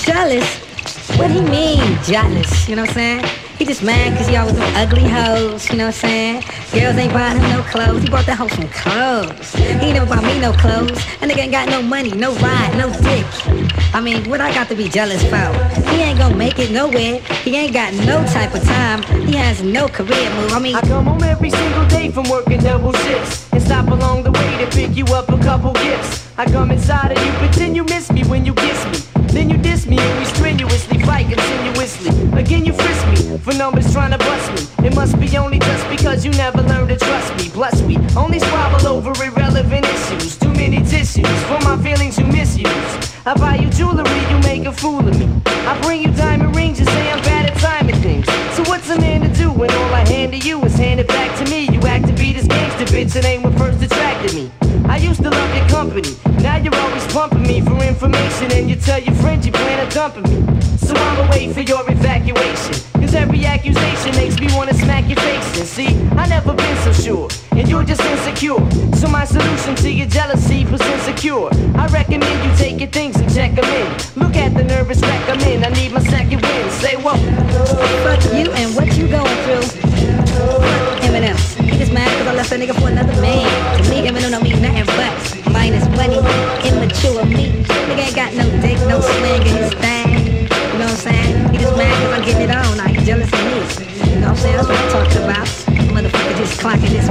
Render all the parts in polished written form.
Jealous? What he mean, jealous? You know what I'm saying? He just mad cause he always them ugly hoes, you know what I'm saying? Girls ain't buying him no clothes, he bought that hoe some clothes. He ain't never bought me no clothes, that nigga ain't got no money, no ride, no dick. I mean, what I got to be jealous for? He ain't gonna make it nowhere, he ain't got no type of time, he has no career move, I come home every single day from working double shifts and stop along the way to pick you up a couple gifts. I come inside of you, pretend you miss me when you kiss me. Then you diss me and we strenuously fight continuously. Again you frisk me for numbers trying to bust me. It must be only just because you never learned to trust me. Plus we only squabble over irrelevant issues. Too many tissues for my feelings you misuse. I buy you jewelry, you make a fool of me. I bring you diamond rings, you say I'm bad at timing things. So what's a man to do when all I hand to you is hand it back to me? You act to be this gangster bitch, it ain't what first attracted me. I used to love your company, now you're always pumping me for information. And you tell your friends you plan on dumping me. So I'ma wait for your evacuation, cause every accusation makes me wanna smack your face. And see, I never been so sure, and you're just insecure. So my solution to your jealousy was insecure. I recommend you take your things and check them in. Look at the nervous wreck I'm in, I need my second win. Say whoa. Fuck you and what you going through. Fuck Eminem, he just mad cause I left that nigga for another man. To me, Eminem don't mean nothing but minus money, immature me. Nigga ain't got no dick, no swing in his thing. You know what I'm saying? He just mad cause I'm getting it on, now he jealous of me. You know what I'm saying? That's what I'm talking about. Motherfucker just clocking this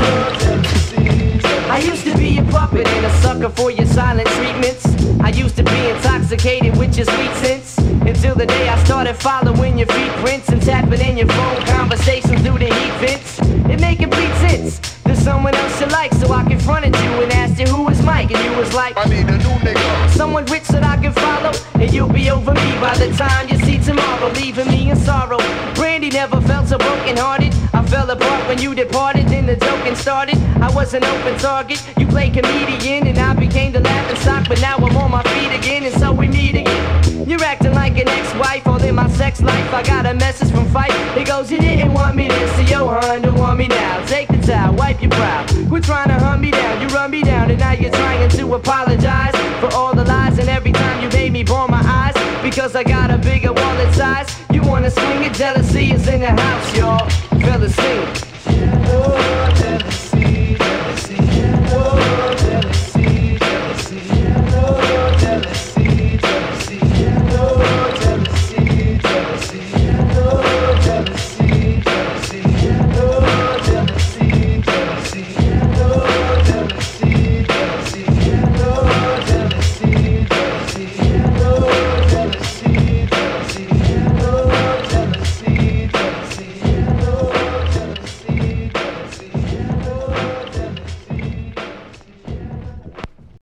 pussy. I used to be a puppet and a sucker for your silent treatments. I used to be intoxicated with your sweet sense, until the day I started following your feet prints and tapping in your phone conversations through the heat vents. It made complete sense. There's someone else you like, so I confronted you and asked you who was Mike, and you was like, I need a new nigga. Someone rich that I can follow, and you'll be over me by the time you see tomorrow, leaving me in sorrow. Brandy never felt so broken hearted. I fell apart when you departed, then the joking started. I was an open target, you played comedian, and I became the laughing stock. But now I'm on my feet again, and so we meet again. You're acting like an ex-wife, all in my sex life. I got a message from Fight, it goes, you didn't want me then, so yo hun, don't want me now. Take the towel, wipe your brow, quit trying to hunt me down. You run me down, and now you're trying to apologize for all the lies and every time you made me burn my eyes. Because I got a bigger wallet size, you wanna swing it, jealousy is in the house, y'all. Fell asleep.